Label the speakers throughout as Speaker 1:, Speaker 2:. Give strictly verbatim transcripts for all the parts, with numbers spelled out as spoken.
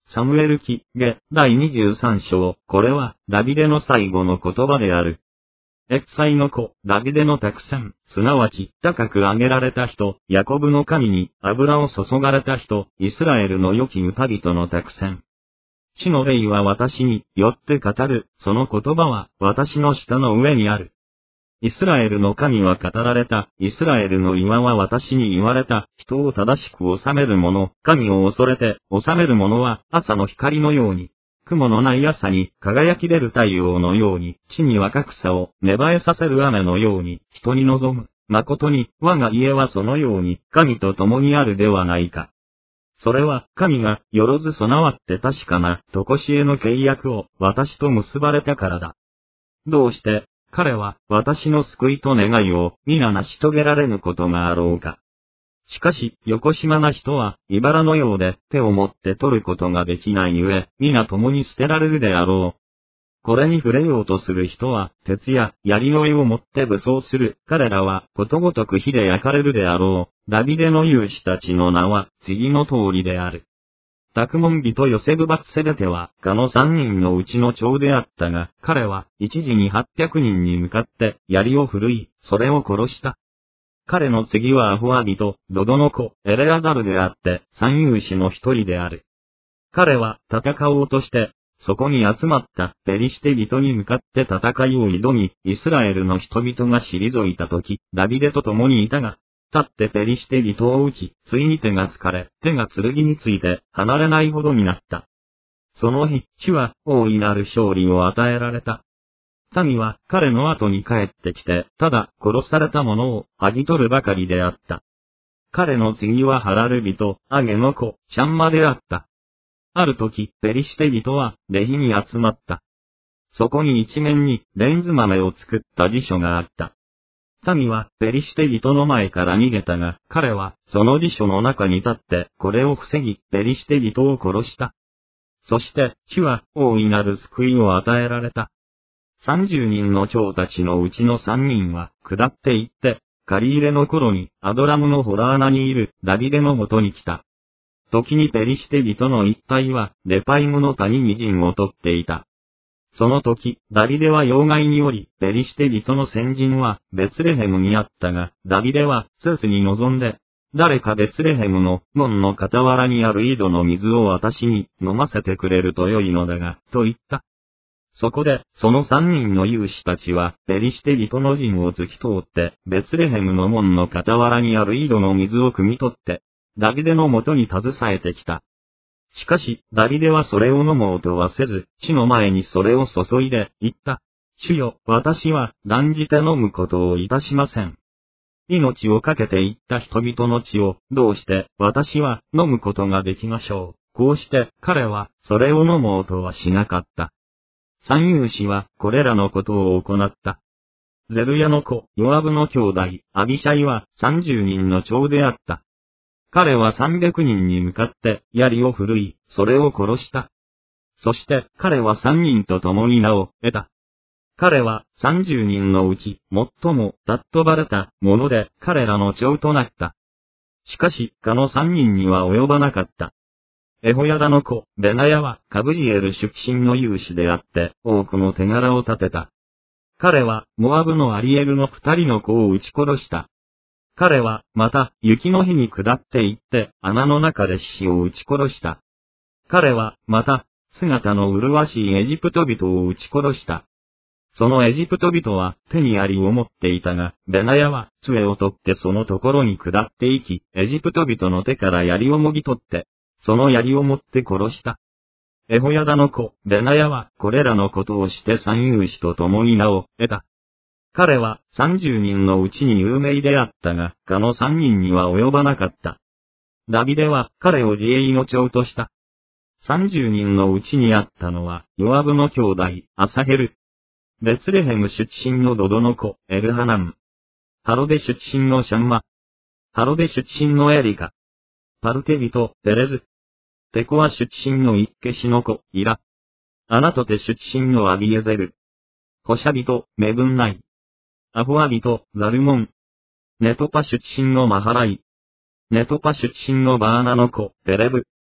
Speaker 1: サムエル記下だいにじゅうさん章、これはダビデの最後の言葉である。エクサイの子、ダビデの託戦、すなわち高く上げられた人、ヤコブの神に油を注がれた人、イスラエルの良き歌人の託戦。地の霊は私によって語る、その言葉は私の舌の上にある。イスラエルの神は語られた、イスラエルの岩は私に言われた、人を正しく治める者、神を恐れて治める者は朝の光のように、雲のない朝に輝き出る太陽のように、地に若草を芽生えさせる雨のように、人に望む。誠に、我が家はそのように、神と共にあるではないか。それは、神が、よろず備わって確かな、とこしえの契約を、私と結ばれたからだ。どうして、彼は、私の救いと願いを、皆成し遂げられぬことがあろうか。しかし、よこしまな人は、茨のようで、手を持って取ることができないゆえ、皆共に捨てられるであろう。これに触れようとする人は、鉄や槍の柄を持って武装する。彼らは、ことごとく火で焼かれるであろう。ダビデの勇士たちの名は、次の通りである。タクモン人ヨセブバツセレテは、かの三人のうちの長であったが、彼は、一時に八百人に向かって、槍を振るい、それを殺した。彼の次はアホア人、ドドの子、エレアザルであって、三勇士の一人である。彼は、戦おうとして、そこに集まったペリシテ人に向かって戦いを挑み、イスラエルの人々が退いたとき、ダビデと共にいたが、立ってペリシテ人を撃ち、ついに手が疲れ、手が剣について離れないほどになった。その日、主は大いなる勝利を与えられた。民は彼の後に帰ってきて、ただ殺された者を剥ぎ取るばかりであった。彼の次はハラル人、アゲの子、シャンマであった。ある時、ペリシテ人は、レヒに集まった。そこに一面に、レンズ豆を作った辞書があった。民は、ペリシテ人の前から逃げたが、彼は、その辞書の中に立って、これを防ぎ、ペリシテ人を殺した。そして、主は、大いなる救いを与えられた。三十人の長たちのうちの三人は、下って行って、借り入れの頃に、アドラムのホラーナにいる、ダビデのもとに来た。時にペリシテ人の一帯は、レパイムの谷に陣を取っていた。その時、ダビデは要害におり、ペリシテ人の先陣は、ベツレヘムにあったが、ダビデは、セスに臨んで、誰かベツレヘムの門の傍らにある井戸の水を私に飲ませてくれると良いのだが、と言った。そこで、その三人の勇士たちは、ペリシテ人の陣を突き通って、ベツレヘムの門の傍らにある井戸の水を汲み取って、ダビデのもとに携えてきた。しかし、ダビデはそれを飲もうとはせず、主の前にそれを注いで、言った。主よ、私は、断じて飲むことをいたしません。命をかけていった人々の血を、どうして、私は、飲むことができましょう。こうして、彼は、それを飲もうとはしなかった。三勇士は、これらのことを行った。ゼルヤの子、ヨアブの兄弟、アビシャイは、三十人の長であった。彼は三百人に向かって、槍を振るい、それを殺した。そして、彼は三人と共に名を得た。彼は、三十人のうち、最も、尊ばれた、もので、彼らの長となった。しかし、他の三人には及ばなかった。エホヤダの子、ベナヤは、カブジエル出身の勇士であって、多くの手柄を立てた。彼は、モアブのアリエルの二人の子を撃ち殺した。彼は、また、雪の日に下って行って、穴の中で獅子を撃ち殺した。彼は、また、姿の麗しいエジプト人を撃ち殺した。そのエジプト人は、手に槍を持っていたが、ベナヤは、杖を取ってそのところに下って行き、エジプト人の手から槍をもぎ取って、その槍を持って殺した。エホヤダの子、ベナヤは、これらのことをして三勇士と共に名を得た。彼は三十人のうちに有名であったが、他の三人には及ばなかった。ダビデは彼を自衛の長とした。三十人のうちにあったのは、ヨアブの兄弟、アサヘル。ベツレヘム出身のドドの子、エルハナン。ハロデ出身のシャンマ。ハロデ出身のエリカ。パルテ人、ペレズ。テコア出身のイッケシの子、イラ。アナトテ出身のアビエゼル。ホシャ人、メブンナイ。アホア人、ザルモン。ネトパ出身のマハライ。ネトパ出身のバーナの子、ペレブ。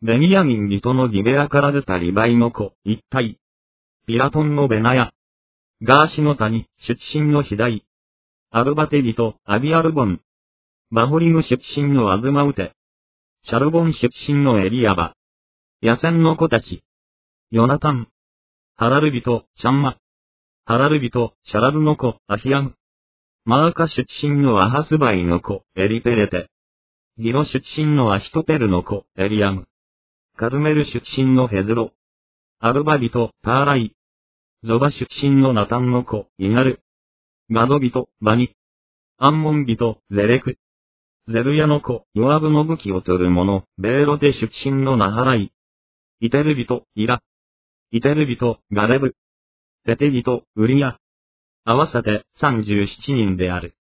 Speaker 1: ベニヤミン人のギベアから出たリバイの子、一体。ピラトンのベナヤ。ガーシの谷、出身のヒダイ。アルバテ人、アビアルボン。バホリム出身のアズマウテ。シャルボン出身のエリアバ。ヤセンの子たち。ヨナタン。ハラル人、シャンマ。ハラル人、シャラルの子、アヒアム。マーカ出身のアハスバイの子、エリペレテ。ギロ出身のアヒトペルの子、エリアム。カルメル出身のヘズロ。アルバ人、ターライ。ゾバ出身のナタンの子、イナル。ガド人、バニ。アンモン人、ゼレク。ゼルヤの子、ヨアブの武器を取る者、ベーロテ出身のナハライ。イテル人、イラ。イテル人、ガレブ。テテ人、ウリヤ。合わせてさんじゅうななにんである。